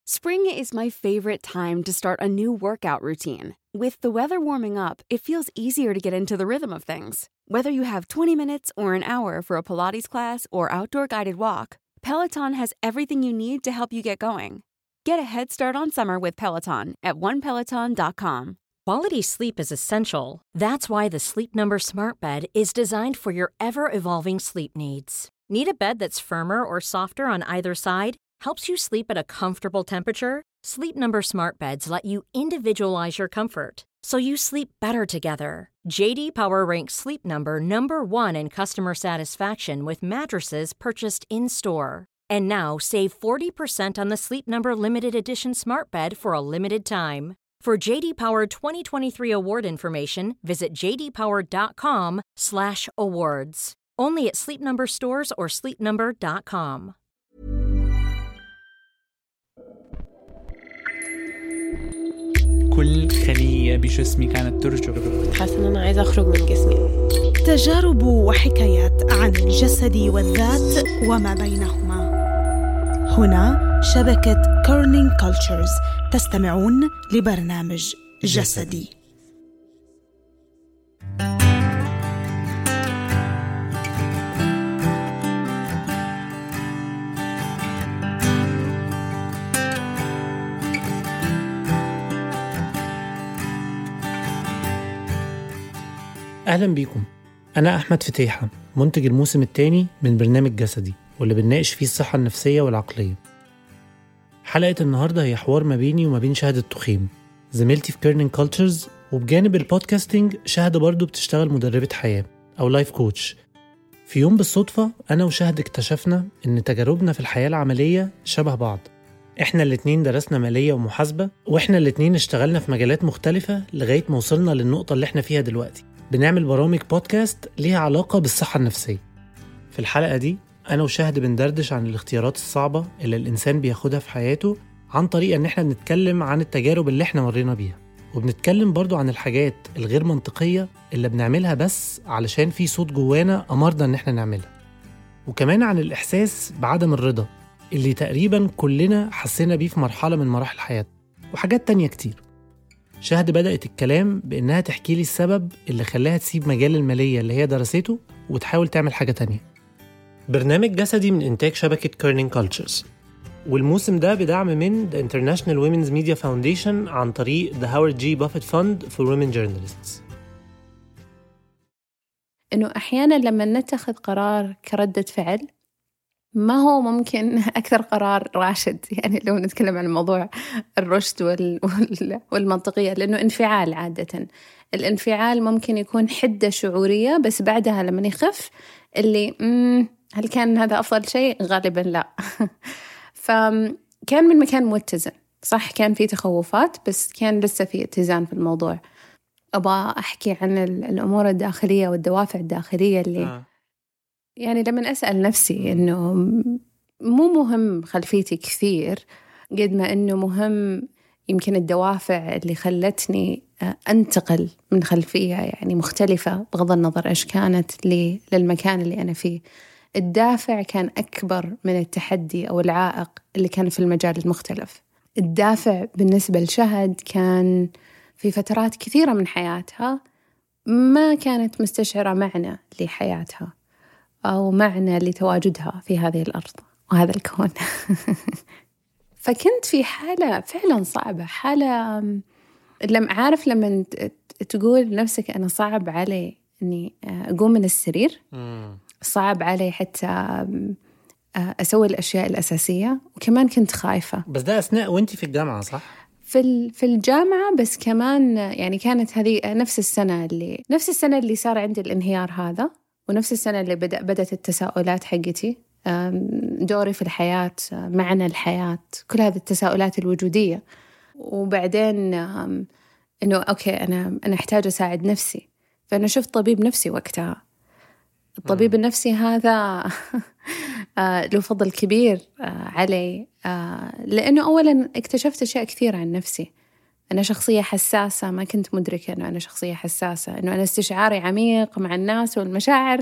Spring is my favorite time to start a new workout routine. With the weather warming up, it feels easier to get into the rhythm of things. Whether you have 20 minutes or an hour for a Pilates class or outdoor guided walk, Peloton has everything you need to help you get going. Get a head start on summer with Peloton at onepeloton.com. Quality sleep is essential. That's why the Sleep Number Smart Bed is designed for your ever-evolving sleep needs. Need a bed that's firmer or softer on either side? Helps you sleep at a comfortable temperature? Sleep Number Smart Beds let you individualize your comfort, so you sleep better together. J.D. Power ranks Sleep Number #1 in customer satisfaction with mattresses purchased in-store. And now, save 40% on the Sleep Number Limited Edition Smart Bed for a limited time. For J.D. Power 2023 award information, visit jdpower.com/awards. Only at Sleep Number stores or sleepnumber.com. كل خلية بجسمي كانت ترجف. حاسة إن أنا عايزة أخرج من جسمي. تجارب وحكايات عن الجسد والذات وما بينهما. هنا شبكة كورنينج كولتشرز. تستمعون لبرنامج جسدي. أهلا بيكم. أنا أحمد فتيحة، منتج الموسم الثاني من برنامج جسدي، واللي بنناقش فيه الصحة النفسية والعقلية. حلقة النهاردة هي حوار ما بيني وما بين شهد التخيم، زميلتي في كورنينج كولتشرز، وبجانب البودكاستينج شهد برضو بتشتغل مدربة حياة أو لايف كوتش. في يوم بالصدفة أنا وشهد اكتشفنا إن تجاربنا في الحياة العملية شبه بعض. إحنا الاتنين درسنا مالية ومحاسبة، وإحنا الاتنين اشتغلنا في مجالات مختلفة لغاية ما وصلنا للنقطة اللي إحنا فيها دلوقتي. بنعمل برامج بودكاست ليها علاقة بالصحة النفسية. في الحلقة دي أنا وشهد بندردش عن الاختيارات الصعبة اللي الإنسان بياخدها في حياته، عن طريق إن إحنا بنتكلم عن التجارب اللي إحنا مرينا بيها، وبنتكلم برضو عن الحاجات الغير منطقية اللي بنعملها بس علشان في صوت جوانا أمرنا إن إحنا نعملها، وكمان عن الإحساس بعدم الرضا اللي تقريبا كلنا حسينا بيه في مرحلة من مراحل حياتنا، وحاجات تانية كتير. شهد بدأت الكلام بإنها تحكي لي السبب اللي خلاها تسيب مجال المالية اللي هي درسته وتحاول تعمل حاجة تانية. برنامج جسدي من إنتاج شبكة كورنينج كولتشرز، والموسم ده بدعم من The International Women's Media Foundation عن طريق The Howard G. Buffett Fund for Women Journalists. إنه أحياناً لما نتخذ قرار كردة فعل ما هو ممكن أكثر قرار راشد، يعني لو نتكلم عن موضوع الرشد والمنطقية، لأنه انفعال عادة. الانفعال ممكن يكون حدة شعورية، بس بعدها لما يخف اللي هل كان هذا أفضل شيء؟ غالبا لا. فكان من مكان متزن، صح، كان في تخوفات بس كان لسه في اتزان في الموضوع. أبغى أحكي عن الأمور الداخلية والدوافع الداخلية اللي يعني لما أسأل نفسي إنه مو مهم خلفيتي كثير قد ما إنه مهم يمكن الدوافع اللي خلتني أنتقل من خلفية يعني مختلفة بغض النظر إيش كانت للمكان اللي أنا فيه. الدافع كان أكبر من التحدي أو العائق اللي كان في المجال المختلف. الدافع بالنسبة لشهد كان في فترات كثيرة من حياتها ما كانت مستشعرة معنى لحياتها أو معنى لتواجدها في هذه الأرض وهذا الكون. فكنت في حالة فعلا صعبة، حالة لما تقول لنفسك أنا صعب علي أني أقوم من السرير، صعب علي حتى أسوي الأشياء الأساسية، وكمان كنت خايفة. بس ده أثناء وانتي في الجامعة صح؟ في الجامعة، بس كمان يعني كانت هذه نفس السنة اللي صار عندي الانهيار هذا، ونفس السنة اللي بدأت التساؤلات حقتي، دوري في الحياة، معنى الحياة، كل هذه التساؤلات الوجودية. وبعدين إنه أوكي أنا أحتاج أساعد نفسي، فأنا شفت طبيب نفسي وقتها. الطبيب النفسي هذا له فضل كبير علي، لأنه أولاً اكتشفت أشياء كثير عن نفسي. أنا شخصية حساسة، ما كنت مدركة أنه أنا شخصية حساسة، أنه أنا استشعاري عميق مع الناس والمشاعر.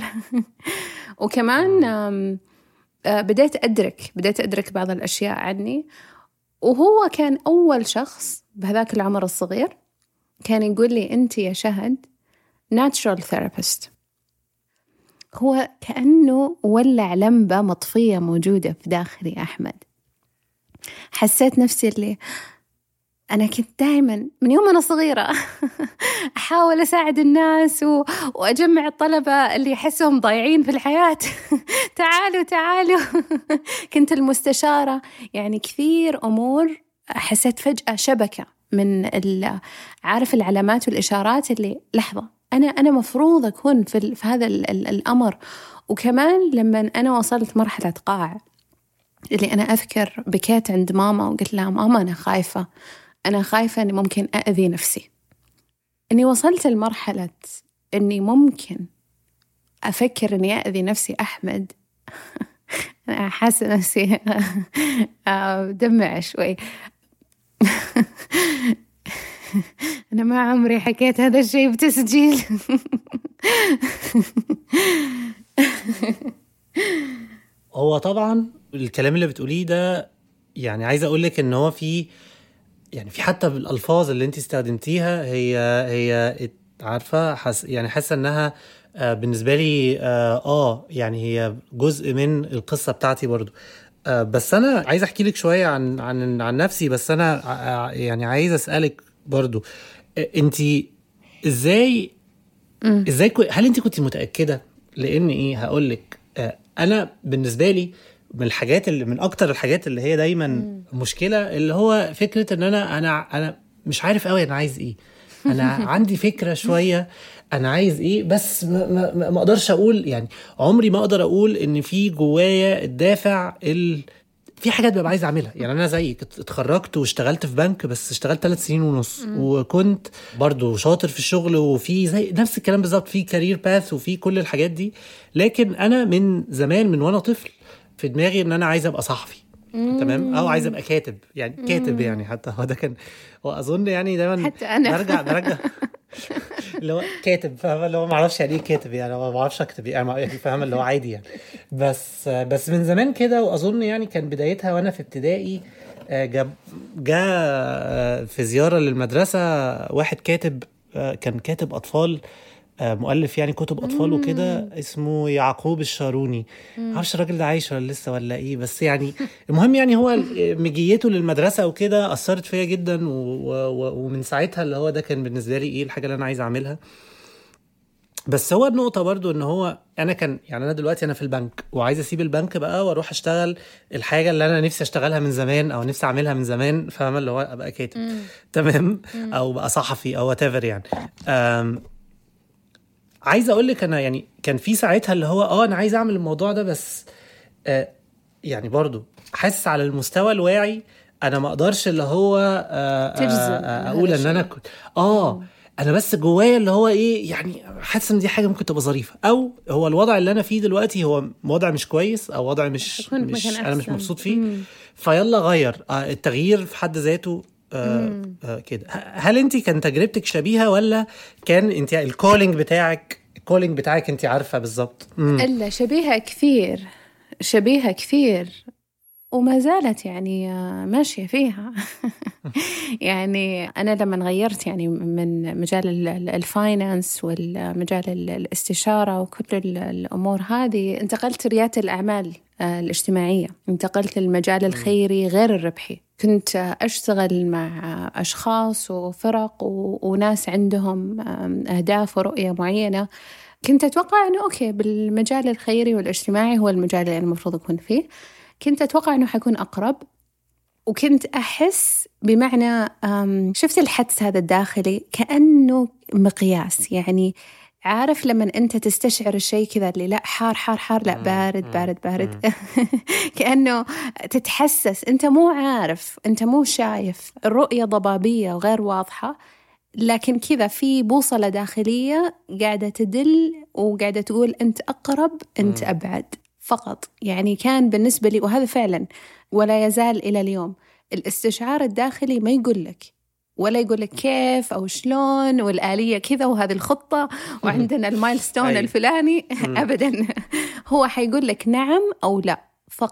وكمان بديت أدرك بعض الأشياء عني، وهو كان أول شخص بهذاك العمر الصغير كان يقول لي أنت يا شهد natural therapist. هو كأنه ولع لمبة مطفية موجودة في داخلي أحمد. حسيت نفسي اللي أنا كنت دائما من يوم أنا صغيرة أحاول أساعد الناس وأجمع الطلبة اللي يحسهم ضايعين في الحياة تعالوا كنت المستشارة. يعني كثير أمور حسيت فجأة شبكة من عارف العلامات والإشارات اللي لحظة أنا مفروض أكون في هذا الأمر. وكمان لما أنا وصلت مرحلة قاع اللي أنا أذكر بكيت عند ماما وقلت لها ماما أنا خايفة أني ممكن أأذي نفسي. أني وصلت لمرحلة أني ممكن أفكر أني أأذي نفسي أحمد. أنا حاسة نفسي دمع شوي. أنا ما عمري حكيت هذا الشيء بتسجيل. هو طبعا الكلام اللي بتقوليه ده يعني عايز أقولك إن هو في حتى بالألفاظ اللي انت استخدمتيها هي عارفة يعني حاسة انها بالنسبة لي يعني هي جزء من القصة بتاعتي برضو. بس انا عايز احكي لك شوية عن نفسي. بس انا يعني عايز اسألك برضو انت ازاي هل انت كنت متأكدة؟ لان هقولك انا بالنسبة لي من اكتر الحاجات اللي هي دايما مشكلة اللي هو فكرة ان انا مش عارف قوي انا عايز ايه. انا عندي فكرة شوية انا عايز ايه، بس ما اقدرش اقول، يعني عمري ما اقدر اقول ان في جوايا الدافع في حاجات ببقى عايز اعملها. يعني انا زيك اتخرجت واشتغلت في بنك، بس اشتغلت 3 سنين ونص وكنت برضو شاطر في الشغل وفي زي نفس الكلام بالظبط، في كارير باث وفي كل الحاجات دي. لكن انا من زمان من وانا طفل في دماغي ان انا عايز ابقى صحفي، تمام، او عايز ابقى كاتب. يعني كاتب يعني حتى هو ده كان، واظن يعني دايما حتى انا برجع اللي هو كاتب، فاهم؟ اللي هو ما اعرفش يعني ايه كاتب، يعني ما بعرفش اكتب يعني، فاهم؟ اللي هو عادي يعني. بس من زمان كده. واظن يعني كان بدايتها وانا في ابتدائي. جاء في زيارة للمدرسة واحد كاتب، كان كاتب اطفال، مؤلف يعني كتب أطفال وكده، اسمه يعقوب الشاروني. معرفش الراجل ده عايش ولا لسه ولا إيه، بس يعني المهم يعني هو مجيته للمدرسة وكده أثرت فيا جدا. ومن ساعتها اللي هو ده كان بالنسبة لي إيه الحاجة اللي أنا عايز أعملها. بس هو النقطة برضو إن هو أنا كان يعني أنا دلوقتي أنا في البنك وعايز أسيب البنك بقى وأروح أشتغل الحاجة اللي أنا نفسي أشتغلها من زمان أو نفسي أعملها من زمان، فاهمة؟ اللي هو أبقى كاتب، تمام، أو بقى صحفي أو whatever يعني. عايز اقولك انا يعني كان في ساعتها اللي هو انا عايز اعمل الموضوع ده، بس يعني برضو حاسس على المستوى الواعي انا ما اقدرش اللي هو اقول ان انا كنت انا بس جوايا اللي هو ايه، يعني حاسس ان دي حاجه ممكن تبقى ظريفه، او هو الوضع اللي انا فيه دلوقتي هو وضع مش كويس، او وضع مش انا مش مبسوط فيه. فيلا غير التغيير في حد ذاته كده. هل انت كان تجربتك شبيهة، ولا كان انت الكولينج بتاعك انت عارفة بالظبط؟ إلا شبيهة كثير وما زالت يعني ماشية فيها. يعني أنا لما غيرت يعني من مجال الفاينانس والمجال الاستشارة وكل الأمور هذه، انتقلت ريادة الأعمال الاجتماعية، انتقلت للمجال الخيري غير الربحي. كنت أشتغل مع أشخاص وفرق وناس عندهم أهداف ورؤية معينة. كنت أتوقع أنه أوكي بالمجال الخيري والاجتماعي هو المجال اللي المفروض أكون فيه. كنت أتوقع أنه حيكون أقرب، وكنت أحس بمعنى شفت الحدس هذا الداخلي كأنه مقياس. يعني عارف لما أنت تستشعر الشيء كذا اللي لا حار حار حار، لا بارد كأنه تتحسس، أنت مو عارف، أنت مو شايف، الرؤية ضبابية وغير واضحة، لكن كذا في بوصلة داخلية قاعدة تدل وقاعدة تقول أنت أقرب أنت أبعد فقط. يعني كان بالنسبة لي، وهذا فعلا ولا يزال إلى اليوم، الاستشعار الداخلي ما يقول لك ولا يقول لك كيف أو شلون والآلية كذا وهذه الخطة وعندنا المايلستون الفلاني. أبدا، هو حيقول لك نعم أو لا فقط.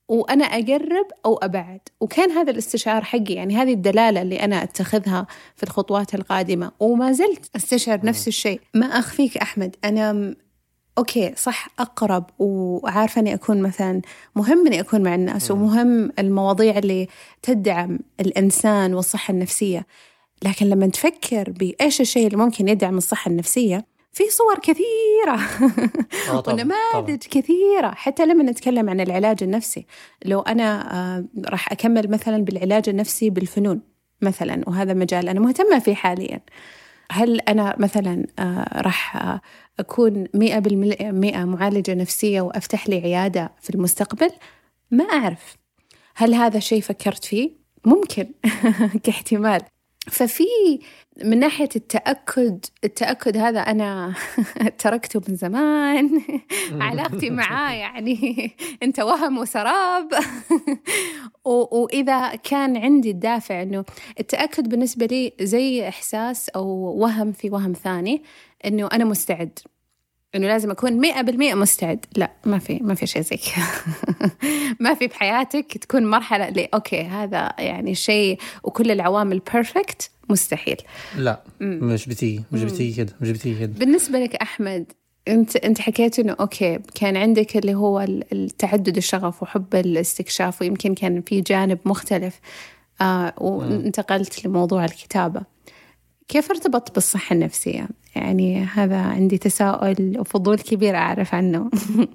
وأنا أقرب أو أبعد. وكان هذا الاستشعار حقي، يعني هذه الدلالة اللي أنا أتخذها في الخطوات القادمة، وما زلت أستشعر نفس الشيء. ما أخفيك أحمد، أنا أوكي صح أقرب وعارفة أني أكون مثلا مهم أني أكون مع الناس ومهم المواضيع اللي تدعم الإنسان والصحة النفسية، لكن لما تفكر بإيش الشيء اللي ممكن يدعم الصحة النفسية في صور كثيرة ونماذج كثيرة. حتى لما نتكلم عن العلاج النفسي، لو أنا راح أكمل مثلا بالعلاج النفسي بالفنون مثلا، وهذا مجال أنا مهتمة فيه حاليا، هل أنا مثلا راح أكون 100% معالجة نفسية وأفتح لي عيادة في المستقبل؟ ما أعرف. هل هذا شيء فكرت فيه؟ ممكن كاحتمال. ففي من ناحية التأكد هذا أنا تركته من زمان. علاقتي معاه يعني أنت وهم وسراب. وإذا كان عندي الدافع أنه التأكد بالنسبة لي زي إحساس أو وهم في وهم ثاني، أنه أنا مستعد، إنه لازم أكون 100% مستعد. لا، ما في شيء زي ما في بحياتك تكون مرحلة اللي أوكي هذا يعني شيء وكل العوامل بيرفكت، مستحيل. لا مش بتيجي كده. بالنسبة لك أحمد، أنت حكيت إنه أوكي كان عندك اللي هو التعدد الشغف وحب الاستكشاف، ويمكن كان في جانب مختلف وانتقلت لموضوع الكتابة. كيف ارتبط بالصحة النفسية؟ يعني هذا عندي تساؤل وفضول كبير أعرف عنه.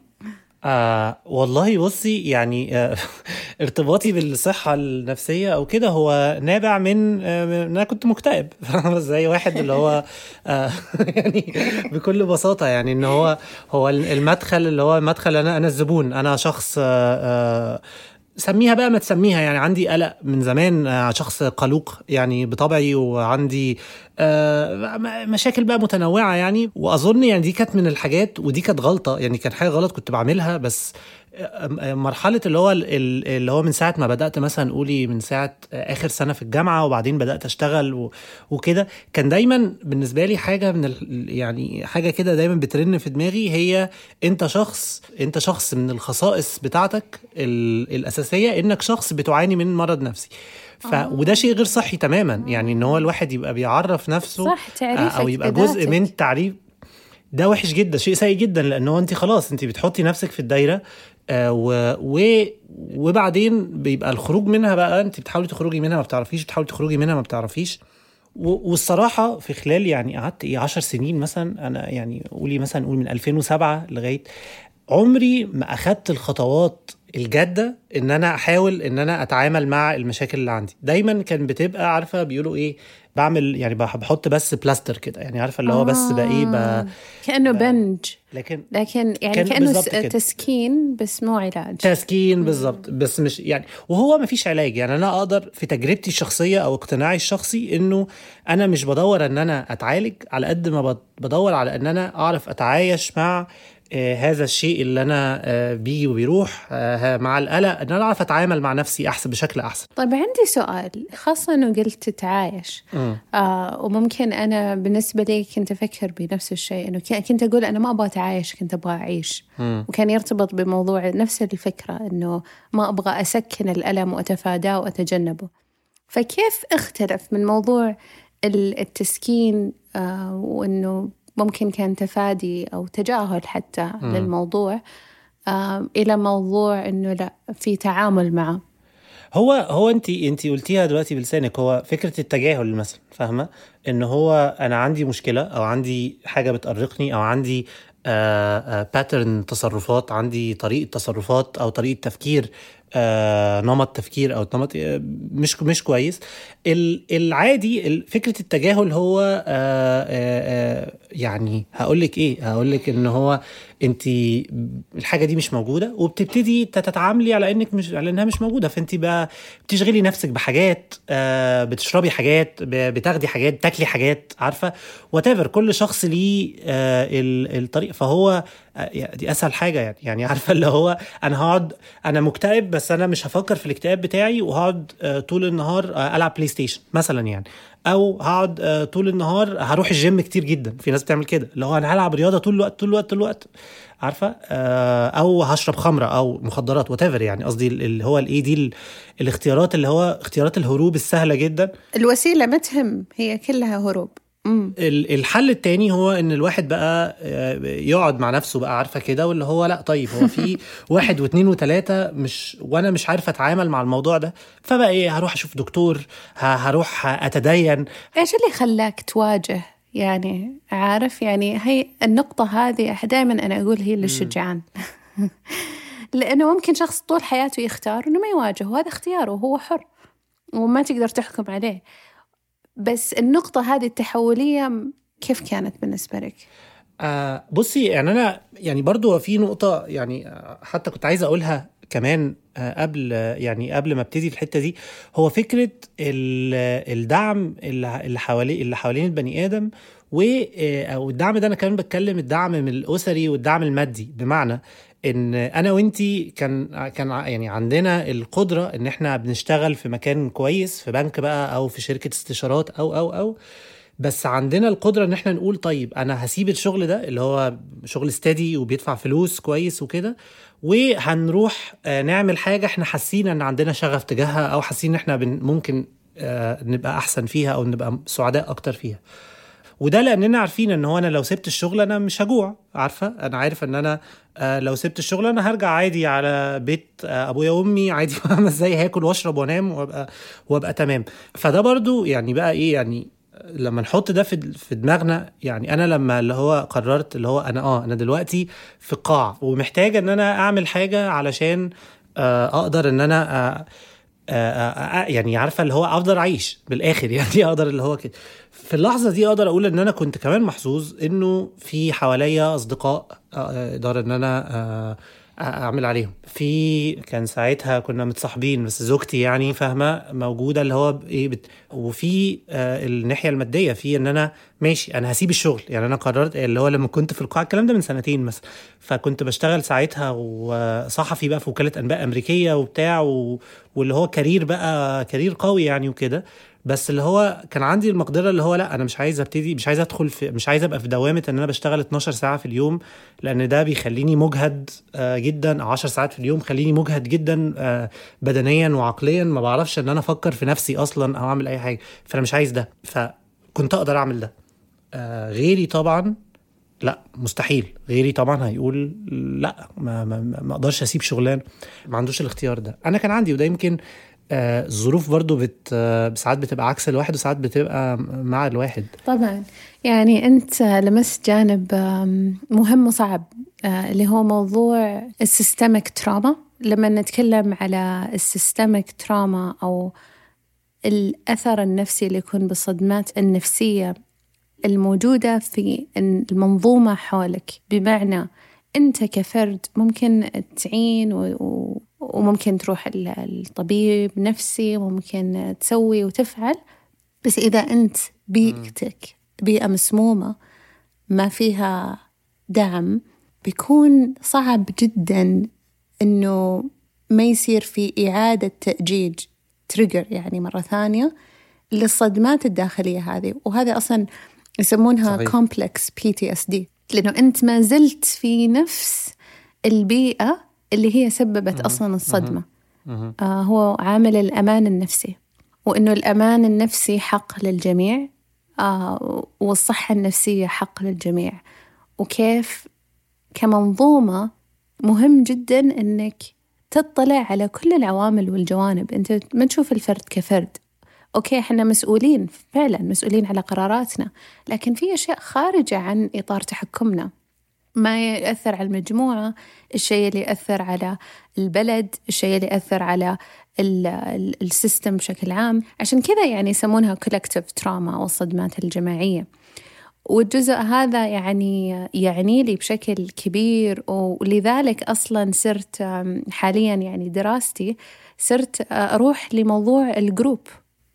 والله بصي يعني ارتباطي بالصحة النفسية أو كده هو نابع من أنا كنت مكتئب زي واحد اللي هو يعني بكل بساطة، يعني إن هو المدخل اللي هو مدخل أنا الزبون، أنا شخص سميها بقى ما تسميها، يعني عندي قلق من زمان، شخص قلوق يعني بطبعي، وعندي مشاكل بقى متنوعة يعني. وأظن يعني دي كانت من الحاجات، ودي كانت غلطة، يعني كانت حاجة غلط كنت بعملها. بس مرحلة اللي هو من ساعة ما بدأت مثلا قولي من ساعة آخر سنة في الجامعة، وبعدين بدأت أشتغل وكده، كان دايما بالنسبة لي حاجة من يعني حاجة كده دايما بترن في دماغي، هي أنت شخص من الخصائص بتاعتك الأساسية إنك شخص بتعاني من مرض نفسي. وده شيء غير صحي تماما، يعني إن هو الواحد يبقى بيعرف نفسه أو يبقى جزء من التعريف، ده وحش جدا، شيء سيء جدا، لأنه أنت خلاص أنت بتحطي نفسك في الدايرة، وبعدين بيبقى الخروج منها بقى أنت بتحاولي تخرجي منها ما بتعرفيش، بتحاولي تخرجي منها ما بتعرفيش. والصراحة في خلال يعني قعدت 10 سنين مثلا، أنا يعني قول من 2007 لغاية عمري ما أخدت الخطوات الجادة ان انا احاول ان انا اتعامل مع المشاكل اللي عندي. دايما كان بتبقى عارفة بيقولوا ايه، بعمل يعني بحط بس بلاستر كده، يعني عارفة اللي هو بس بقى ايه كأنه بنج، لكن يعني كأنه تسكين بس مو علاج. تسكين بالضبط، بس مش يعني، وهو ما فيش علاج. يعني انا اقدر في تجربتي الشخصية او اقتناعي الشخصي انه انا مش بدور ان انا اتعالج على قد ما بدور على ان انا اعرف اتعايش مع هذا الشيء اللي أنا بيجي وبيروح مع القلق، أن أنا أعرف أتعامل مع نفسي بشكل أحسن. طيب عندي سؤال، خاصة أنه قلت تتعايش، وممكن أنا بالنسبة لي كنت أفكر بنفس الشيء، أنه كنت أقول أنا ما أبغى أتعايش، كنت أبغى أعيش. وكان يرتبط بموضوع نفس الفكرة، أنه ما أبغى أسكن الألم وأتفاداه وأتجنبه. فكيف اختلف من موضوع التسكين وأنه ممكن كان تفادي أو تجاهل حتى للموضوع، إلى موضوع إنه لا، في تعامل معه؟ هو أنت قلتيها دلوقتي بلسانك، هو فكرة التجاهل مثلا، فاهمة إنه هو أنا عندي مشكلة أو عندي حاجة بتقرقني أو عندي باترن تصرفات، عندي طريقة تصرفات أو طريقة تفكير، نمط تفكير أو نمط مش كويس. العادي فكرة التجاهل هو يعني هقولك إن هو أنت الحاجة دي مش موجودة، وبتبتدي تتعاملي على إنها مش موجودة. فأنت بقى بتشغلي نفسك بحاجات، بتشربي حاجات، بتاخدي حاجات، تاكلي حاجات، عارفة whatever، كل شخص ليه الطريق. فهو دي اسهل حاجه يعني عارفه اللي هو انا هقعد، انا مكتئب بس انا مش هفكر في الاكتئاب بتاعي وهقعد طول النهار العب بلاي ستيشن مثلا يعني، او هقعد طول النهار هروح الجيم كتير جدا، في ناس بتعمل كده اللي هو انا هلعب رياضه طول الوقت عارفه، او هشرب خمره او مخدرات whatever يعني، قصدي اللي هو الايه دي الاختيارات اللي هو اختيارات الهروب السهله جدا. الوسيله ما تهم، هي كلها هروب. الحل التاني هو ان الواحد بقى يقعد مع نفسه بقى عارفه كده، واللي هو لا طيب هو في 1 و2 و3 وانا مش عارفه اتعامل مع الموضوع ده، فبقى ايه، هروح اشوف دكتور، هروح اتدين. ايش اللي خلاك تواجه يعني، عارف يعني هي النقطه هذه دائما انا اقول هي للشجعان لانه ممكن شخص طول حياته يختار انه ما يواجه، وهذا اختياره وهو حر وما تقدر تحكم عليه. بس النقطة هذه التحولية كيف كانت بالنسبة لك؟ بصي يعني أنا يعني برضو في نقطة يعني حتى كنت عايز أقولها كمان قبل ما ابتدي في الحتة دي، هو فكرة الدعم اللي حوالين البني آدم، أو الدعم ده أنا كمان بتكلم الدعم من الأسري والدعم المادي، بمعنى ان انا وانتي كان يعني عندنا القدرة ان احنا بنشتغل في مكان كويس، في بنك بقى او في شركة استشارات او بس عندنا القدرة ان احنا نقول طيب انا هسيب الشغل ده اللي هو شغل استادي وبيدفع فلوس كويس وكده، وهنروح نعمل حاجة احنا حاسين ان عندنا شغف تجاهها، او حاسين ان احنا ممكن نبقى احسن فيها او نبقى سعداء اكتر فيها. وده لاننا عارفين ان هو انا لو سبت الشغل انا مش هجوع، عارفه انا عارف ان انا لو سبت الشغل انا هرجع عادي على بيت ابويا وامي عادي ازاي هاكل واشرب وانام وابقى تمام. فده برضو يعني بقى ايه، يعني لما نحط ده في دماغنا، يعني انا لما اللي هو قررت اللي هو انا دلوقتي في قاع ومحتاج ان انا اعمل حاجه علشان اقدر ان انا يعني عارفه اللي هو افضل اعيش بالاخر يعني اقدر اللي هو كده. في اللحظه دي اقدر اقول ان انا كنت كمان محظوظ انه في حواليا اصدقاء اقدر ان انا اعمل عليهم. كان ساعتها كنا متصاحبين بس زوجتي يعني فاهمه موجوده اللي هو ايه وفي الناحيه الماديه، في ان انا ماشي انا هسيب الشغل. يعني انا قررت اللي هو لما كنت في القاعه، الكلام ده من 2 سنين مثلا، فكنت بشتغل ساعتها وصحفي بقى في وكاله انباء امريكيه وبتاع واللي هو كارير قوي يعني وكده. بس اللي هو كان عندي المقدرة اللي هو لا انا مش عايز ابقى في دوامة ان انا بشتغل 12 ساعة في اليوم، لان ده بيخليني مجهد جدا. 10 ساعات في اليوم خليني مجهد جدا بدنيا وعقليا، ما بعرفش ان انا افكر في نفسي اصلا او اعمل اي حاجة، فانا مش عايز ده. فكنت اقدر اعمل ده. غيري طبعا لا، مستحيل. غيري طبعا هيقول لا ما اقدرش اسيب شغلان، ما عندوش الاختيار ده. انا كان عندي، وده يمكن الظروف برضو ساعات بتبقى عكس الواحد وساعات بتبقى مع الواحد. طبعا يعني أنت لمست جانب مهم وصعب اللي هو موضوع السيستميك تراما. لما نتكلم على السيستميك تراما أو الأثر النفسي اللي يكون بالصدمات النفسية الموجودة في المنظومة حولك، بمعنى أنت كفرد ممكن تعين وممكن تروح الطبيب نفسي وممكن تسوي وتفعل، بس إذا أنت بيئتك بيئة مسمومة ما فيها دعم، بيكون صعب جدا إنه ما يصير في إعادة تأجيج تريجر يعني مرة ثانية للصدمات الداخلية هذه. وهذا أصلا يسمونها صحيح. complex PTSD، لأنه أنت ما زلت في نفس البيئة اللي هي سببت أصلا الصدمة. هو عامل الأمان النفسي، وإنه الأمان النفسي حق للجميع، والصحة النفسية حق للجميع. وكيف كمنظومة مهم جدا إنك تطلع على كل العوامل والجوانب. أنت ما تشوف الفرد كفرد. أوكي إحنا مسؤولين، فعلا مسؤولين على قراراتنا، لكن في أشياء خارجة عن إطار تحكمنا ما يأثر على المجموعة، الشيء اللي يأثر على البلد، الشيء اللي يأثر على السيستم بشكل عام. عشان كذا يعني يسمونها collective trauma أو الصدمات الجماعية. والجزء هذا يعني لي بشكل كبير، ولذلك أصلا صرت حاليا يعني دراستي صرت أروح لموضوع الجروب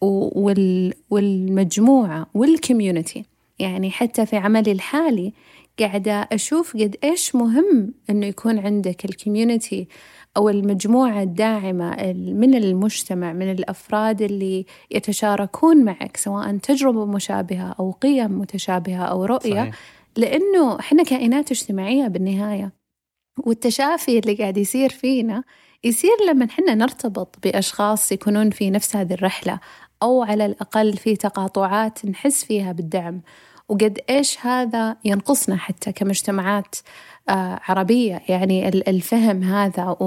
والمجموعة والكوميونتي. يعني حتى في عملي الحالي قاعدة أشوف قد إيش مهم إنه يكون عندك الكوميونتي أو المجموعة الداعمة من المجتمع، من الأفراد اللي يتشاركون معك سواء تجربة مشابهة أو قيم متشابهة أو رؤية. صحيح. لأنه إحنا كائنات اجتماعية بالنهاية، والتشافي اللي قاعد يصير فينا يصير لما إحنا نرتبط بأشخاص يكونون في نفس هذه الرحلة، أو على الأقل في تقاطعات نحس فيها بالدعم. وقد إيش هذا ينقصنا حتى كمجتمعات عربية، يعني الفهم هذا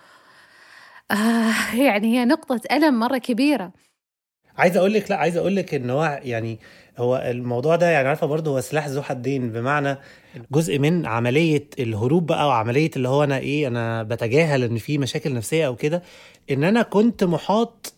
يعني هي نقطة ألم مرة كبيرة. عايز أقول لك إنه هو يعني هو الموضوع ده يعني عارفة برضه هو سلاح ذو حدين، بمعنى جزء من عملية الهروب بقى وعملية اللي هو أنا بتجاهل إن في مشاكل نفسية أو كده، إن أنا كنت محاط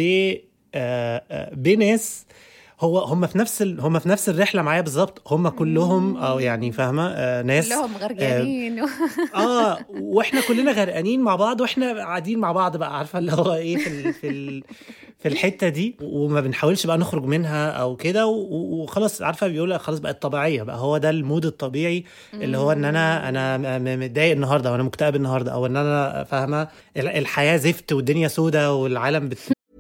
بناس هم في نفس الرحله معايا بالظبط، هم كلهم او يعني فاهمه ناس كلهم غرقانين واحنا كلنا غرقانين مع بعض، واحنا قاعدين مع بعض بقى عارفه اللي هو ايه في الحته دي، وما بنحاولش بقى نخرج منها او كده، وخلاص عارفه بيقول خلاص بقت طبيعيه بقى، هو ده المود الطبيعي اللي هو ان انا متضايق النهارده وانا مكتئب النهارده، او ان انا فاهمه الحياه زفت والدنيا سودة والعالم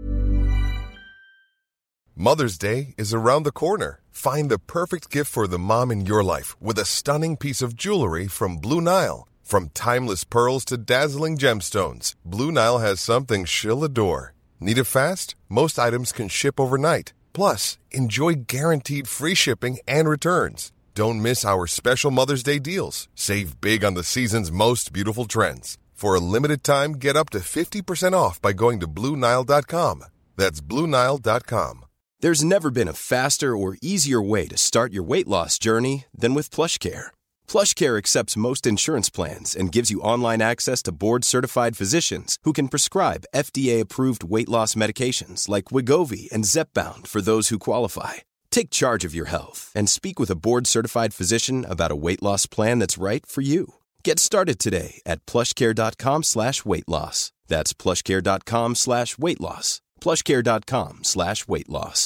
Mother's Day is around the corner. Find the perfect gift for the mom in your life with a stunning piece of jewelry from Blue Nile. From timeless pearls to dazzling gemstones, Blue Nile has something she'll adore. Need it fast? Most items can ship overnight. Plus, enjoy guaranteed free shipping and returns. Don't miss our special Mother's Day deals. Save big on the season's most beautiful trends. For a limited time, get up to 50% off by going to BlueNile.com. That's BlueNile.com. There's never been a faster or easier way to start your weight loss journey than with PlushCare. PlushCare accepts most insurance plans and gives you online access to board-certified physicians who can prescribe FDA-approved weight loss medications like Wegovy and Zepbound for those who qualify. Take charge of your health and speak with a board-certified physician about a weight loss plan that's right for you. Get started today at plushcare.com/weightloss. That's plushcare.com/weightloss. plushcare.com/weightloss.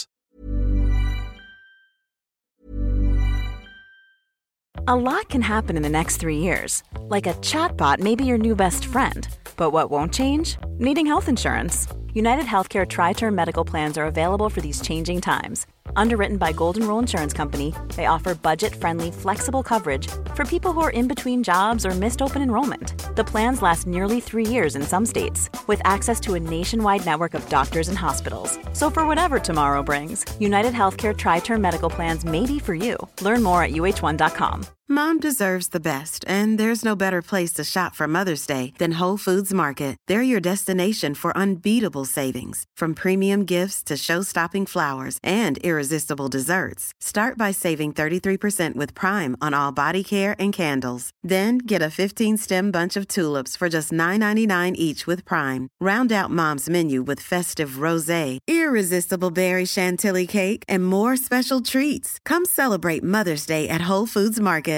A lot can happen in the next 3 years. Like a chatbot may be your new best friend. But what won't change? Needing health insurance. United Healthcare Tri-Term Medical Plans are available for these changing times. Underwritten by Golden Rule Insurance Company, they offer budget-friendly, flexible coverage for people who are in between jobs or missed open enrollment. The plans last nearly 3 years in some states, with access to a nationwide network of doctors and hospitals. So for whatever tomorrow brings, United Healthcare Tri-Term Medical Plans may be for you. Learn more at uh1.com. Mom deserves the best, and there's no better place to shop for Mother's Day than Whole Foods Market. They're your destination for unbeatable savings, from premium gifts to show-stopping flowers and irresistible desserts. Start by saving 33% with Prime on all body care and candles. Then get a 15-stem bunch of tulips for just $9.99 each with Prime. Round out Mom's menu with festive rosé, irresistible berry chantilly cake, and more special treats. Come celebrate Mother's Day at Whole Foods Market.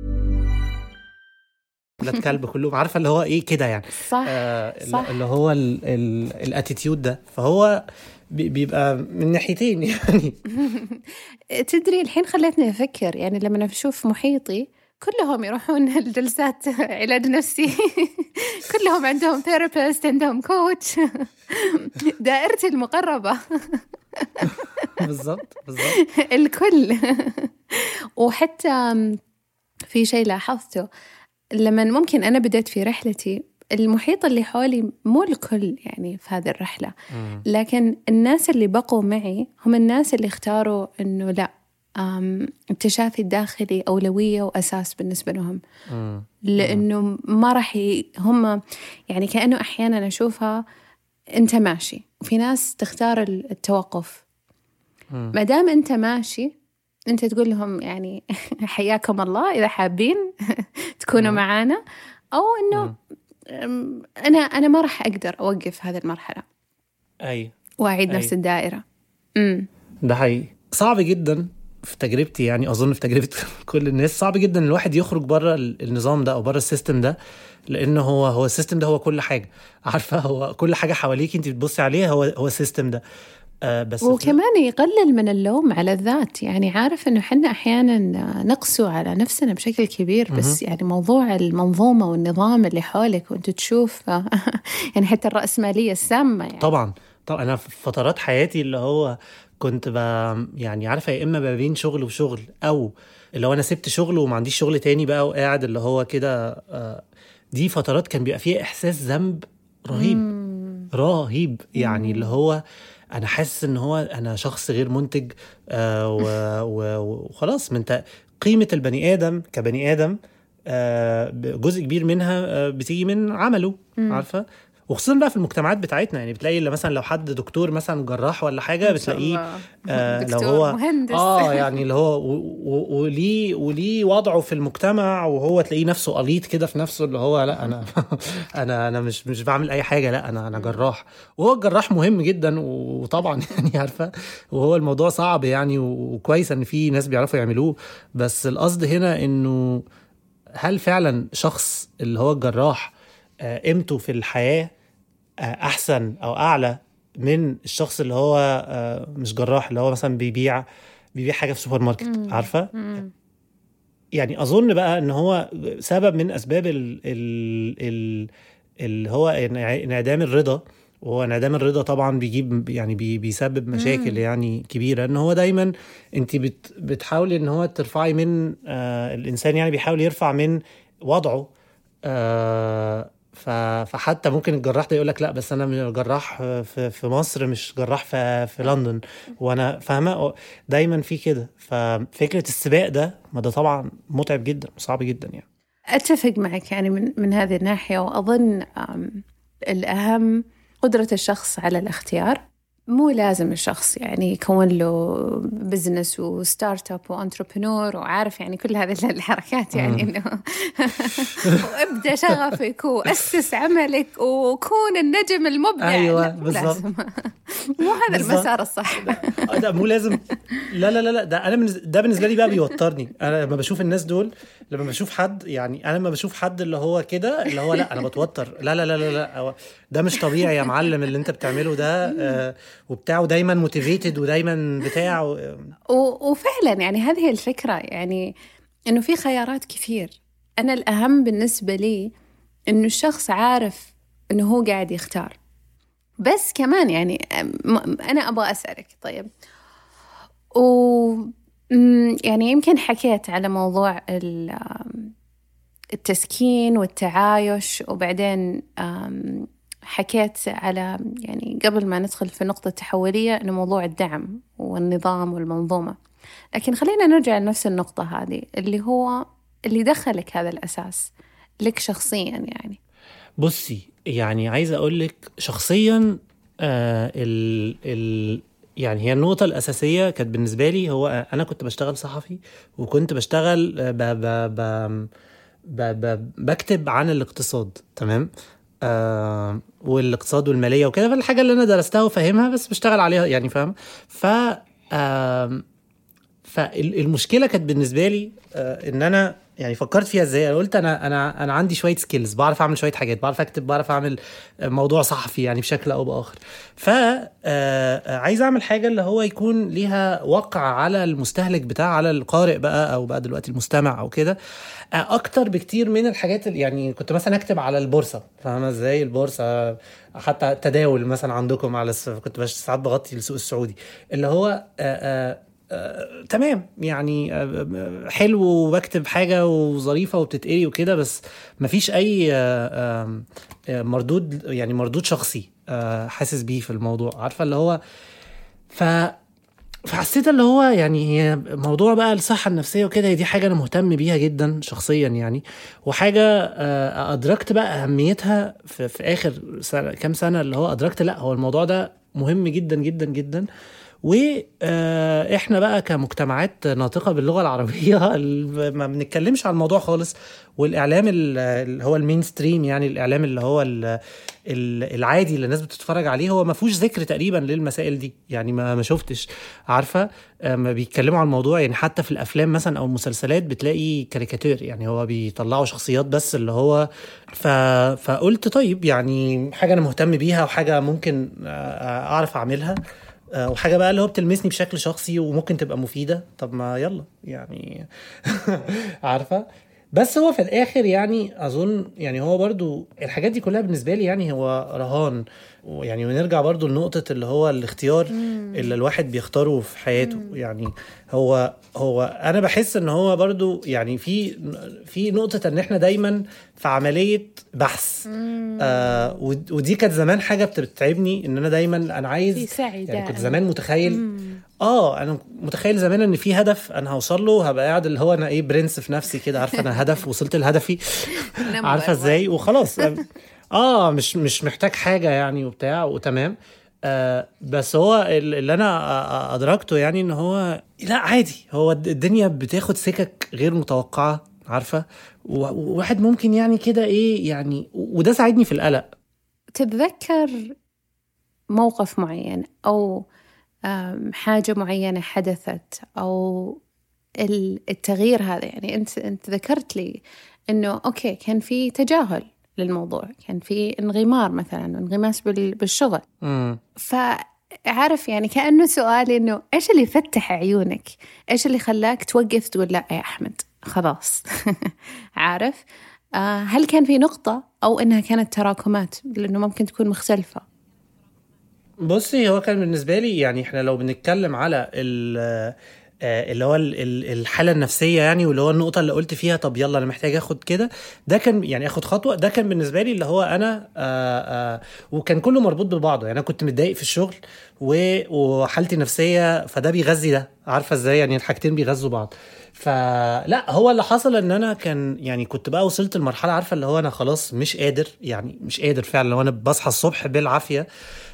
الكلب كلهم عارفه اللي هو ايه كده يعني صح. اللي هو الاتيتيود ده، فهو بيبقى من ناحيتين يعني. تدري الحين خلتني افكر، يعني لما اشوف محيطي كلهم يروحون الجلسات علاج نفسي كلهم عندهم ثيرابيست، عندهم كوتش، دائرتي المقربة بالضبط الكل. وحتى في شيء لاحظته لما ممكن أنا بدأت في رحلتي، المحيط اللي حولي مو الكل يعني في هذه الرحلة، لكن الناس اللي بقوا معي هم الناس اللي اختاروا إنه لا، التشافي الداخلي أولوية وأساس بالنسبة لهم. لأنه ما راح هم يعني كأنه أحيانا أشوفها أنت ماشي، وفي ناس تختار التوقف. ما دام أنت ماشي أنت تقول لهم يعني حياكم الله إذا حابين تكونوا معانا، أو إنه أنا ما راح أقدر أوقف هذه المرحلة وأعيد نفس الدائرة. ده حقيقي صعب جدا في تجربتي، يعني أظن في تجربة كل الناس صعب جدا الواحد يخرج برا النظام ده أو برا السيستم ده، لأنه هو السيستم ده هو كل حاجة، عارفة هو كل حاجة حواليك أنت بتبصي عليها هو السيستم ده. بس وكمان يقلل من اللوم على الذات. يعني عارف إنه حنا أحيانا نقسو على نفسنا بشكل كبير، بس يعني موضوع المنظومة والنظام اللي حولك وأنت تشوف يعني حتى الرأسمالية السامة يعني. طبعا أنا في فترات حياتي اللي هو كنت يعني عارفة يا إما بين شغل وشغل، أو اللي هو أنا سبت شغل وما عنديش شغل تاني بقى وقاعد اللي هو كده. دي فترات كان بيبقى فيها إحساس ذنب رهيب يعني اللي هو أنا حاسس إن هو أنا شخص غير منتج، وخلاص. من قيمة البني آدم كبني آدم جزء كبير منها بتيجي من عمله، عارفة. وخصوصا بقى في المجتمعات بتاعتنا، يعني بتلاقي مثلا لو حد دكتور مثلا جراح ولا حاجة بتلاقيه لو هو مهندس يعني اللي هو وليه وضعه في المجتمع، وهو تلاقيه نفسه قليط كده في نفسه اللي هو لا انا مش بعمل اي حاجة، لا انا جراح. وهو الجراح مهم جدا وطبعا يعني عارفة، وهو الموضوع صعب يعني، وكويس ان في ناس بيعرفوا يعملوه. بس القصد هنا انه هل فعلا شخص اللي هو الجراح قيمته في الحياة أحسن أو أعلى من الشخص اللي هو مش جراح، اللي هو مثلا بيبيع حاجة في سوبر ماركت، عارفة؟ يعني أظن بقى إن هو سبب من أسباب اللي هو انعدام الرضا. وهو انعدام الرضا طبعا بيجيب يعني بيسبب مشاكل يعني كبيرة. إن هو دايما أنت بتحاولي إن هو ترفعي من الإنسان، يعني بيحاول يرفع من وضعه. فحتى ممكن الجراح ده يقولك لا بس أنا جراح في مصر مش جراح في لندن، وأنا فاهمة دايما في كده. ففكرة السباق ده ما ده طبعا متعب جدا وصعب جدا يعني. أتفق معك يعني من هذه الناحية. وأظن الأهم قدرة الشخص على الاختيار. مو لازم الشخص يعني يكون له بزنس وستارت اب وانتربرنور وعارف يعني كل هذه الحركات، يعني انه وابدأ شغفك وأسس عملك وكون النجم المبدع. ايوه بالضبط. مو هذا المسار الصح. ده مو لازم. لا ده بالنسبه لي بقى بيوترني. انا لما بشوف الناس دول، لما بشوف حد يعني انا لما بشوف حد اللي هو كده اللي هو لا انا بتوتر. لا ده مش طبيعي يا معلم اللي انت بتعمله ده. وبتاعه دايما موتيفيتد ودايما بتاعه. وفعلا يعني هذه الفكرة، يعني انه في خيارات كثير. انا الاهم بالنسبة لي انه الشخص عارف انه هو قاعد يختار. بس كمان يعني انا ابغى اسألك طيب، يعني يمكن حكيت على موضوع التسكين والتعايش، وبعدين حكيت على يعني قبل ما ندخل في النقطة التحولية إنه موضوع الدعم والنظام والمنظومة. لكن خلينا نرجع لنفس النقطة هذه اللي هو اللي دخلك هذا الأساس لك شخصيا. يعني بصي يعني عايز أقولك شخصيا يعني هي النقطة الأساسية كانت بالنسبة لي هو أنا كنت بشتغل صحفي، وكنت بشتغل بكتب عن الاقتصاد، تمام؟ والاقتصاد والمالية وكده، فالحاجة اللي أنا درستها وفهمها بس بشتغل عليها يعني، فاهم؟ فالمشكلة كانت بالنسبة لي إن أنا يعني فكرت فيها ازاي. انا قلت انا عندي شويه سكيلز، بعرف اعمل شويه حاجات، بعرف اكتب، بعرف اعمل موضوع صحفي يعني بشكل او باخر. عايز اعمل حاجه اللي هو يكون ليها وقع على المستهلك بتاع، على القارئ بقى او بقى دلوقتي المستمع او كده، اكتر بكتير من الحاجات اللي يعني كنت مثلا اكتب على البورصه، فاهمه ازاي؟ البورصه حتى التداول مثلا عندكم على كنت ساعات بغطي السوق السعودي اللي هو تمام يعني حلو، وبكتب حاجة وظريفة وبتتقري وكده، بس مفيش أي مردود، يعني مردود شخصي حاسس بيه في الموضوع، عارفة اللي هو. فحسيت اللي هو يعني هي موضوع بقى الصحة النفسية وكده، دي حاجة أنا مهتم بيها جدا شخصيا يعني، وحاجة أدركت بقى أهميتها في آخر كام سنة، اللي هو أدركت لا هو الموضوع ده مهم جدا جدا جدا. واحنا بقى كمجتمعات ناطقة باللغة العربية ما بنتكلمش عن الموضوع خالص، والاعلام اللي هو المينستريم، يعني الاعلام اللي هو العادي اللي الناس بتتفرج عليه، هو ما فيهوش ذكر تقريبا للمسائل دي، يعني ما شفتش، عارفة ما بيتكلموا عن الموضوع. يعني حتى في الافلام مثلا او المسلسلات بتلاقي كاريكاتير، يعني هو بيطلعوا شخصيات بس اللي هو فقلت طيب يعني حاجة انا مهتم بيها وحاجة ممكن اعرف اعملها. وحاجة بقى اللي هو بتلمسني بشكل شخصي وممكن تبقى مفيدة، طب ما يلا يعني عارفة. بس هو في الآخر يعني أظن يعني هو برضو الحاجات دي كلها بالنسبة لي يعني هو رهان، يعني ونرجع برضو لنقطة اللي هو الاختيار اللي الواحد بيختاره في حياته. يعني هو أنا بحس إن هو برضو يعني في نقطة إن إحنا دايما في عملية بحث. ودي كانت زمان حاجة بتتعبني، إن أنا دايما أنا عايز يعني كنت زمان متخيل انا متخيل زمان ان في هدف انا هوصل له، هبقى قاعد اللي هو انا ايه برنس في نفسي كده، عارفه انا هدف وصلت لهدفي عارفه ازاي وخلاص. مش محتاج حاجه يعني وبتاع وتمام. بس هو اللي انا ادركته يعني ان هو لا عادي، هو الدنيا بتاخد سكك غير متوقعه عارفه، وواحد ممكن يعني كده ايه يعني، وده ساعدني في القلق. تتذكر موقف معين او حاجة معينة حدثت أو التغيير هذا؟ يعني أنت ذكرت لي إنه أوكي كان في تجاهل للموضوع، كان في انغمار مثلا، انغماس بالشغل. فعارف يعني كأنه سؤالي إنه إيش اللي فتح عيونك؟ إيش اللي خلاك توقف تقول لا يا أحمد خلاص؟ عارف هل كان في نقطة أو إنها كانت تراكمات لأنه ممكن تكون مختلفة؟ بصي هو كان بالنسبة لي يعني احنا لو بنتكلم على اللي هو الحالة النفسية يعني، واللي هو النقطة اللي قلت فيها طب يلا أنا محتاج أخد كده، ده كان يعني أخد خطوة، ده كان بالنسبة لي اللي هو أنا وكان كله مربوط ببعضه. يعني أنا كنت متضايق في الشغل وحالتي نفسية، فده بيغذي ده عارفة إزاي، يعني الحاجتين بيغذوا بعض. فلا هو اللي حصل ان انا كان يعني كنت بقى وصلت المرحلة عارفة اللي هو انا خلاص مش قادر، يعني مش قادر فعلا، لو انا بصحى الصبح بالعافية.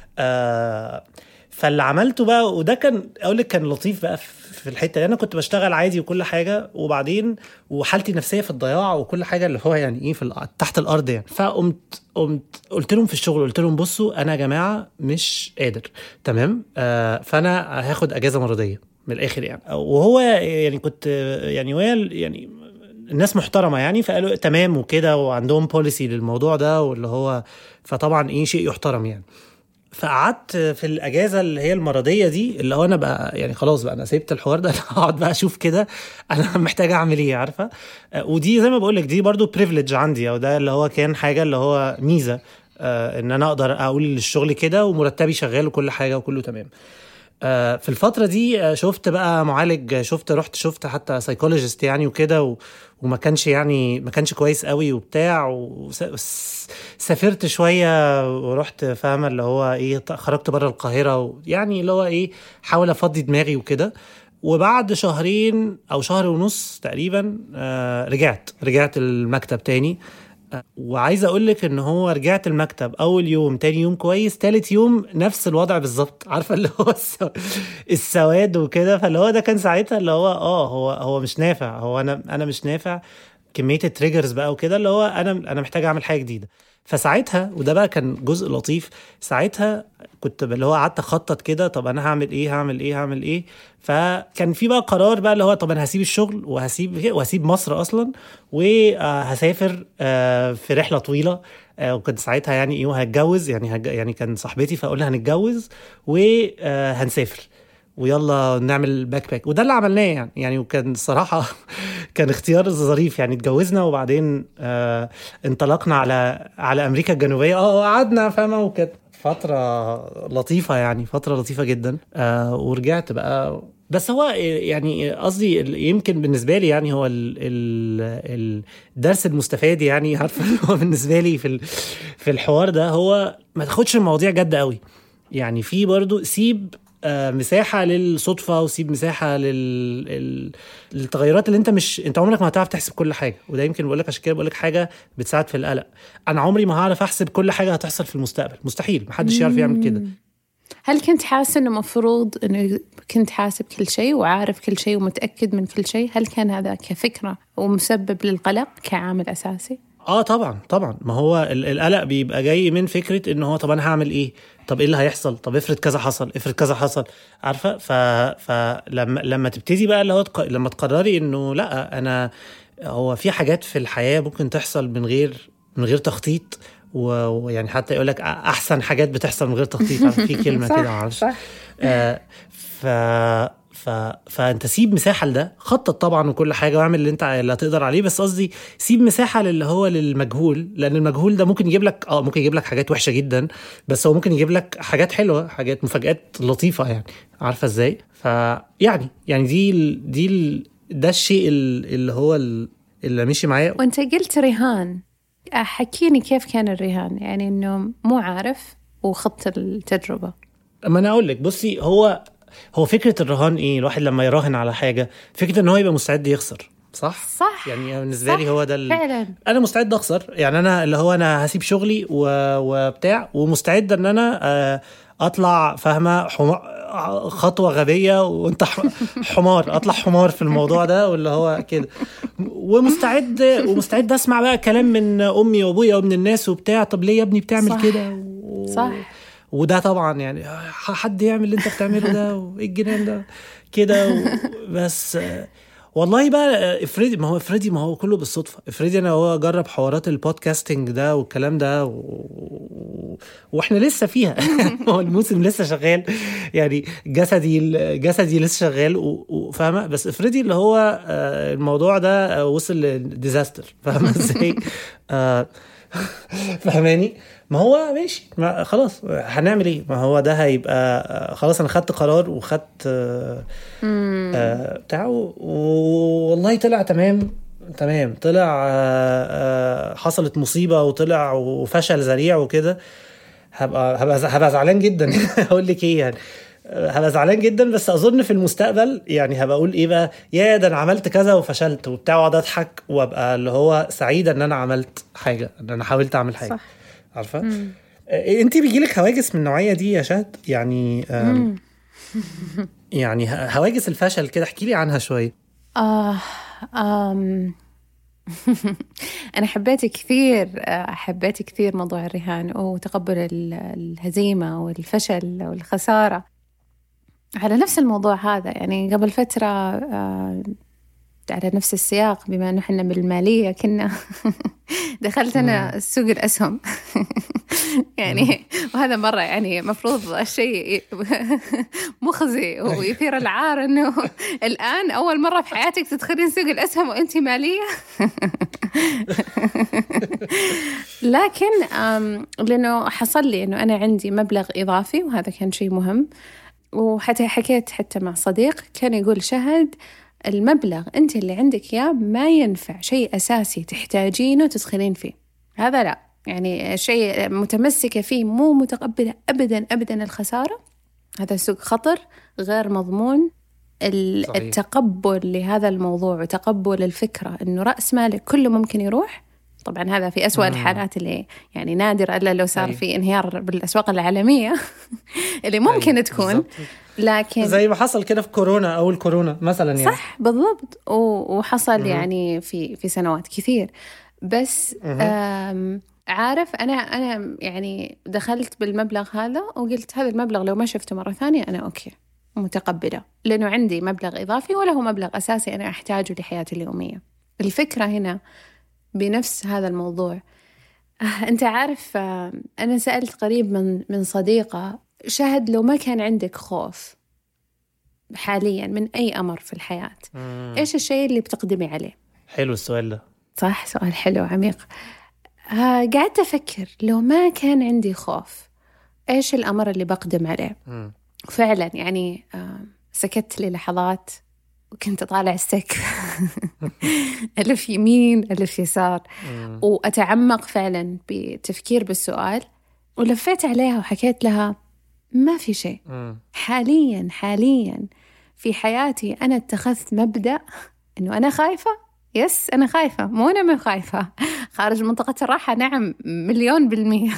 فاللي عملته بقى، وده كان اقولك كان لطيف بقى في الحتة، انا كنت بشتغل عادي وكل حاجة، وبعدين وحالتي نفسية في الضياع وكل حاجة اللي هو يعني ايه في تحت الارض يعني. فقمت قلت لهم في الشغل، قلت لهم بصوا انا يا جماعة مش قادر تمام، فانا هاخد اجازة مرضية من الاخر يعني. وهو يعني كنت يعني ويا يعني الناس محترمة يعني، فقالوا تمام وكده، وعندهم بوليسي للموضوع ده واللي هو فطبعا ايه شيء يحترم يعني. فقعدت في الاجازه اللي هي المرضيه دي، اللي هو انا بقى يعني خلاص بقى انا سيبت الحوار ده، انا هقعد بقى اشوف كده انا محتاج اعمل ايه عارفه. ودي زي ما بقول لك دي برضو بريفليج عندي، او ده اللي هو كان حاجه اللي هو ميزه، ان انا اقدر اقول للشغل كده ومرتبي شغال وكل حاجه وكله تمام. في الفترة دي شفت بقى معالج، رحت شفت حتى سايكولوجيست يعني وكده، وما كانش يعني ما كانش كويس قوي وبتاع، وسافرت شوية ورحت فاهمة اللي هو ايه، خرجت برا القاهرة يعني اللي هو ايه حاول افضي دماغي وكده. وبعد شهرين او شهر ونص تقريبا رجعت المكتب تاني. وعايز اقولك ان هو رجعت المكتب اول يوم، تاني يوم كويس، تالت يوم نفس الوضع بالظبط، عارفه اللي هو السواد وكده. فاللي هو ده كان ساعتها اللي هو هو مش نافع، هو انا مش نافع، كميه التريجرز بقى وكده، اللي هو انا محتاج اعمل حاجه جديده. فساعتها وده بقى كان جزء لطيف، ساعتها كنت اللي هو قعدت اخطط كده، طب انا هعمل ايه. فكان في بقى قرار بقى اللي هو طب انا هسيب الشغل وهسيب مصر اصلا، وهسافر في رحله طويله. وكنت ساعتها يعني ايه وهتجوز يعني كان صاحبتي، فاقول لها هنتجوز وهنسافر ويلا نعمل باك. وده اللي عملناه يعني وكان الصراحة كان اختيار ظريف يعني. اتجوزنا وبعدين انطلقنا على أمريكا الجنوبية، قعدنا فاهمة، وكانت فترة لطيفة يعني، فترة لطيفة جدا. ورجعت بقى. بس هو يعني قصدي يمكن بالنسبة لي يعني هو الدرس المستفاد يعني عارفة هو بالنسبة لي في الحوار ده، هو ما تاخدش المواضيع جد قوي يعني. في برضو سيب مساحة للصدفة، وسيب مساحة للتغيرات اللي انت عمرك ما هتعرف تحسب كل حاجة. وده يمكن بقولك عشان كده بقولك حاجة بتساعد في القلق. انا عمري ما هعرف احسب كل حاجة هتحصل في المستقبل، مستحيل، محدش يعرف يعمل كده. هل كنت حاسس انه مفروض انه كنت حاسب كل شيء وعارف كل شيء ومتأكد من كل شيء؟ هل كان هذا كفكرة ومسبب للقلق كعامل اساسي؟ طبعا ما هو القلق بيبقى جاي من فكرة انه هو طب انا هعمل ايه، طب ايه اللي هيحصل، طب افرض كذا حصل عارفة. فلما تبتدي بقى اللي هو لما تقرري انه لا انا هو في حاجات في الحياة ممكن تحصل من غير تخطيط، ويعني حتى يقولك احسن حاجات بتحصل من غير تخطيط، في كلمة كده معرفش. فانت سيب مساحه لده، خطط طبعا وكل حاجه واعمل اللي انت اللي هتقدر عليه، بس قصدي سيب مساحه للي هو للمجهول، لان المجهول ده ممكن يجيب لك ممكن يجيب لك حاجات وحشه جدا، بس هو ممكن يجيب لك حاجات حلوه، حاجات مفاجآت لطيفه يعني، عارفه ازاي؟ يعني ده الشيء اللي هو اللي مشي معايا. وانت قلت رهان، حكيني كيف كان الرهان، يعني انه مو عارف وخط التجربه. اما انا اقول لك، بصي، هو فكرة الرهان ايه؟ الواحد لما يراهن على حاجة فكرة ان هو يبقى مستعد يخسر، صح؟ يعني بالنسبة لي هو ده فعلا انا مستعد اخسر، يعني انا اللي هو انا هسيب شغلي وبتاع، ومستعد ان انا اطلع فاهمة خطوة غبية وانت حمار، اطلع حمار في الموضوع ده، واللي هو كده، ومستعد اسمع بقى كلام من امي وابويا ومن الناس وبتاع، طب ليه يا ابني بتعمل كده؟ صح. وده طبعا يعني حد يعمل اللي انت بتعمله ده، وايه الجنان ده كده بس والله بقى افرضي ما هو كله بالصدفه، افرضي انا هو جرب حوارات البودكاستنج ده والكلام ده واحنا لسه فيها هو الموسم لسه شغال، يعني جسدي لسه شغال وفاهمه، بس افرضي اللي هو الموضوع ده وصل لديزاستر، فاهمه ازاي؟ فهماني؟ ما هو ماشي، خلاص هنعمل ايه؟ ما هو ده هيبقى خلاص، انا خدت قرار وخدت بتاعه، والله طلع تمام، طلع حصلت مصيبة وطلع وفشل ذريع وكده، هبقى زعلان جدا هقول لك ايه يعني، هبقى زعلان جدا، بس اظن في المستقبل يعني هبقى اقول ايه بقى، يا ده انا عملت كذا وفشلت وبتاع، واقعد اضحك وابقى اللي هو سعيدة ان انا عملت حاجة، ان انا حاولت اعمل حاجة. صح. عارفة؟ انتي بيجيلك هواجس من النوعية دي يا شهد؟ يعني يعني هواجس الفشل كده، احكي لي عنها شوية. أنا حبيت كثير موضوع الرهان وتقبل الهزيمة والفشل والخسارة على نفس الموضوع هذا. يعني قبل فترة على نفس السياق، بما أنه إحنا بالمالية كنا دخلت أنا سوق الأسهم يعني، وهذا مرة يعني مفروض شيء مخزي ويثير العار، أنه الآن أول مرة في حياتك تدخلين سوق الأسهم وأنت مالية لكن لأنه حصل لي أنه أنا عندي مبلغ إضافي، وهذا كان شيء مهم. وحتى حكيت مع صديق كان يقول شهد، المبلغ أنت اللي عندك إياه ما ينفع شيء أساسي تحتاجينه تدخلين فيه، هذا لا، يعني شيء متمسكة فيه، مو متقبلة أبدا الخسارة، هذا سوق خطر غير مضمون. التقبل لهذا الموضوع وتقبل الفكرة أنه رأس مالك كله ممكن يروح، طبعا هذا في أسوأ الحالات اللي يعني نادر إلا لو صار في انهيار بالأسواق العالمية اللي ممكن تكون، لكن زي ما حصل كده في كورونا أو الكورونا مثلا يعني. صح بالضبط، وحصل يعني في سنوات كثير، بس عارف أنا يعني دخلت بالمبلغ هذا وقلت هذا المبلغ لو ما شفته مرة ثانية أنا أوكي متقبلة، لأنه عندي مبلغ إضافي ولا هو مبلغ أساسي أنا أحتاجه لحياتي اليومية. الفكرة هنا بنفس هذا الموضوع. أنت عارف، أنا سألت قريب من صديقة، شهد لو ما كان عندك خوف حاليا من أي أمر في الحياة، إيش الشيء اللي بتقدمي عليه؟ حلو السؤال ده. صح، سؤال حلو عميق. قعدت أفكر لو ما كان عندي خوف إيش الأمر اللي بقدم عليه. فعلا يعني سكت لي لحظات وكنت أطالع السقف ألف يمين ألف يسار وأتعمق فعلا بتفكير بالسؤال، ولفيت عليها وحكيت لها ما في شيء حاليا في حياتي. أنا اتخذت مبدأ أنه أنا خايفة، يس أنا خايفة، مو أنا من خايفة خارج منطقة الراحة، نعم 1,000,000%.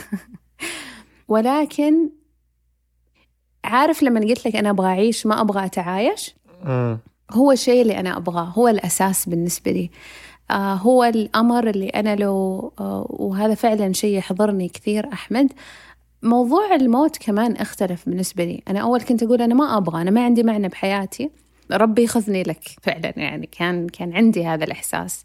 ولكن عارف لما قلت لك أنا أبغى أعيش ما أبغى أتعايش، هو الشيء اللي أنا أبغاه، هو الأساس بالنسبة لي، هو الأمر اللي أنا لو وهذا فعلا شيء يحضرني كثير أحمد. موضوع الموت كمان اختلف بالنسبة لي. أنا أول كنت أقول أنا ما أبغى، أنا ما عندي معنى بحياتي، ربي يخذني لك فعلا، يعني كان عندي هذا الإحساس.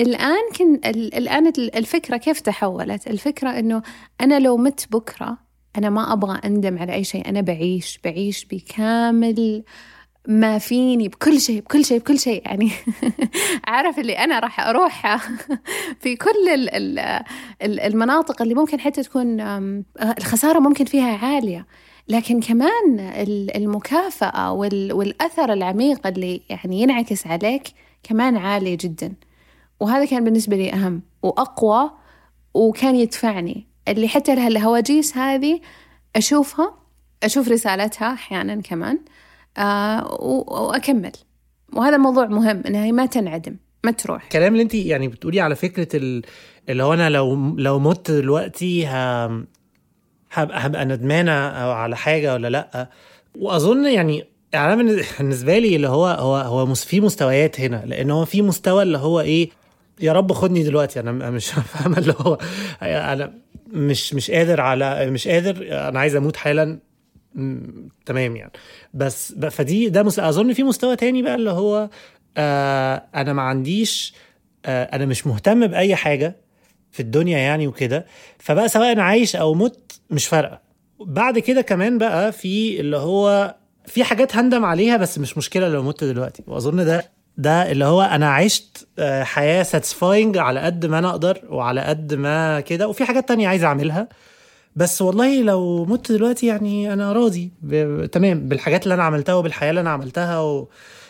الآن الفكرة كيف تحولت؟ الفكرة إنه أنا لو مت بكرة أنا ما أبغى أندم على أي شيء. أنا بعيش بكامل ما فيني، بكل شيء يعني عارف اللي أنا راح أروح في كل المناطق اللي ممكن حتى تكون الخسارة ممكن فيها عالية، لكن كمان المكافأة والأثر العميق اللي يعني ينعكس عليك كمان عالي جدا. وهذا كان بالنسبة لي أهم وأقوى، وكان يدفعني اللي حتى الهواجيس هذه أشوف رسالتها أحيانا كمان وأكمل. وهذا موضوع مهم، إنها هي ما تنعدم، ما تروح. الكلام اللي انت يعني بتقولي على فكرة اللي هو أنا لو مت دلوقتي هبقى ندمانة أو على حاجة ولا لأ. وأظن يعني بالنسبة لي اللي هو في مستويات هنا، لأن هو في مستوى اللي هو إيه، يا رب خدني دلوقتي، أنا مش فاهم اللي هو أنا مش قادر أنا عايز أموت حالا، تمام يعني. بس ده أظن في مستوى تاني بقى اللي هو أنا ما عنديش أنا مش مهتم بأي حاجة في الدنيا يعني وكده، فبقى سواء أنا عايش أو مت مش فارقة. بعد كده كمان بقى في اللي هو في حاجات هندم عليها، بس مش مشكلة لو مت دلوقتي. وأظن ده اللي هو أنا عشت حياة satisfying على قد ما أنا أقدر وعلى قد ما كده، وفي حاجات تانية عايز أعملها، بس والله لو مت دلوقتي يعني أنا راضي تمام بالحاجات اللي أنا عملتها وبالحياة اللي أنا عملتها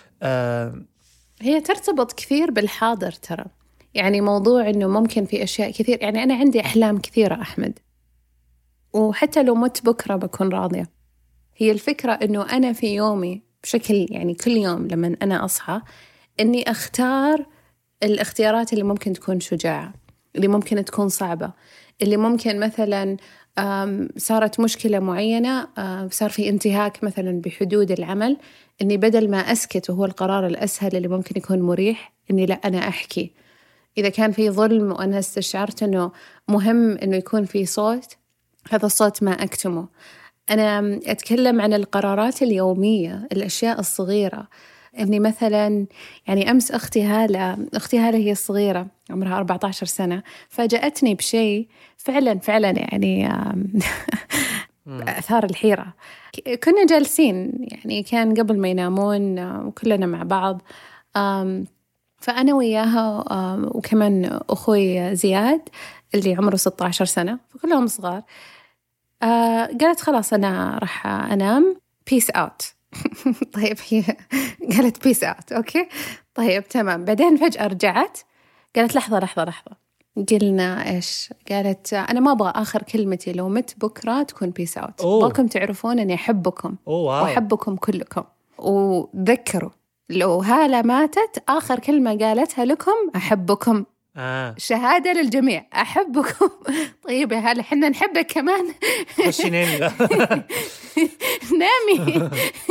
هي ترتبط كثير بالحاضر ترى. يعني موضوع إنه ممكن في أشياء كثير، يعني أنا عندي أحلام كثيرة أحمد، وحتى لو مت بكرة بكون راضية. هي الفكرة إنه أنا في يومي بشكل يعني كل يوم لما أنا أصحى إني أختار الاختيارات اللي ممكن تكون شجاعة، اللي ممكن تكون صعبة، اللي ممكن مثلا صارت مشكلة معينة، صار في انتهاك مثلا بحدود العمل، إني بدل ما أسكت وهو القرار الأسهل اللي ممكن يكون مريح، إني لا أنا أحكي. إذا كان في ظلم وأنا استشعرت إنه مهم إنه يكون في صوت، هذا الصوت ما أكتمه. أنا أتكلم عن القرارات اليومية، الأشياء الصغيرة. إني مثلا يعني أمس أختي هالة هي الصغيرة عمرها 14 سنة، فاجأتني بشيء فعلا يعني أثار الحيرة. كنا جالسين يعني كان قبل ما ينامون وكلنا مع بعض، فأنا وياها وكمان أخوي زياد اللي عمره 16 سنة، فكلهم صغار. قالت خلاص أنا راح أنام، peace out. طيب هي قالت peace out، أوكي طيب تمام. بعدين فجأة رجعت قالت لحظة. قلنا إيش؟ قالت أنا ما أبغى آخر كلمتي لو مت بكرة تكون peace out. أبغاكم تعرفون أني أحبكم وأحبكم كلكم، وذكروا لو هالة ماتت آخر كلمة قالتها لكم أحبكم. شهادة للجميع، أحبكم. طيب يا هلا حنا نحبك كمان. خشي نامي بقى. نامي.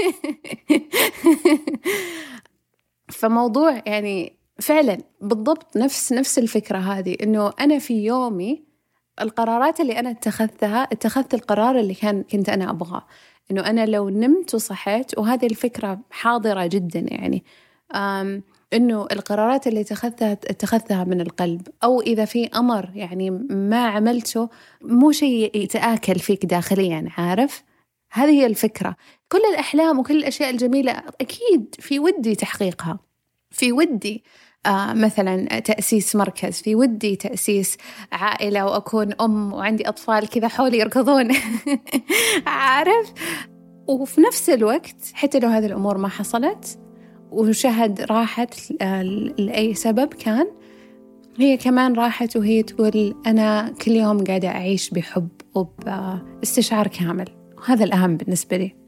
فموضوع يعني فعلا بالضبط نفس الفكرة هذه، إنه أنا في يومي القرارات اللي أنا اتخذت القرار اللي كنت أنا أبغاه. إنه أنا لو نمت وصحيت، وهذه الفكرة حاضرة جدا يعني، إنه القرارات اللي اتخذتها من القلب، أو إذا في أمر يعني ما عملته مو شيء يتآكل فيك داخليا، عارف؟ هذه هي الفكرة. كل الأحلام وكل الأشياء الجميلة أكيد في ودي تحقيقها، في ودي مثلا تأسيس مركز، في ودي تأسيس عائلة وأكون أم وعندي أطفال كذا حولي يركضون. عارف؟ وفي نفس الوقت حتى لو هذه الأمور ما حصلت وشهد راحت لأي سبب كان، هي كمان راحت وهي تقول أنا كل يوم قاعدة أعيش بحب وباستشعار كامل، وهذا الأهم بالنسبة لي.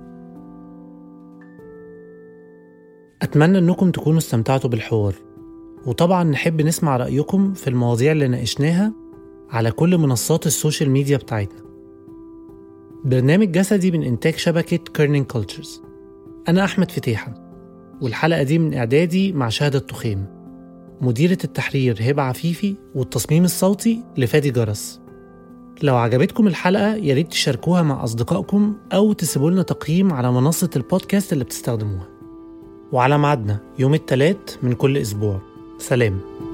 أتمنى أنكم تكونوا استمتعتوا بالحوار، وطبعا نحب نسمع رأيكم في المواضيع اللي ناقشناها على كل منصات السوشيال ميديا بتاعتنا. برنامج جسدي من إنتاج شبكة كيرنينج كولتشرز. أنا أحمد فتيحة، والحلقة دي من إعدادي مع شهد التخيم، مديرة التحرير هبة عفيفي، والتصميم الصوتي لفادي جرس. لو عجبتكم الحلقة ياريت تشاركوها مع أصدقائكم أو تسيبوا لنا تقييم على منصة البودكاست اللي بتستخدموها. وعلى ميعادنا يوم الثلاث من كل أسبوع. سلام.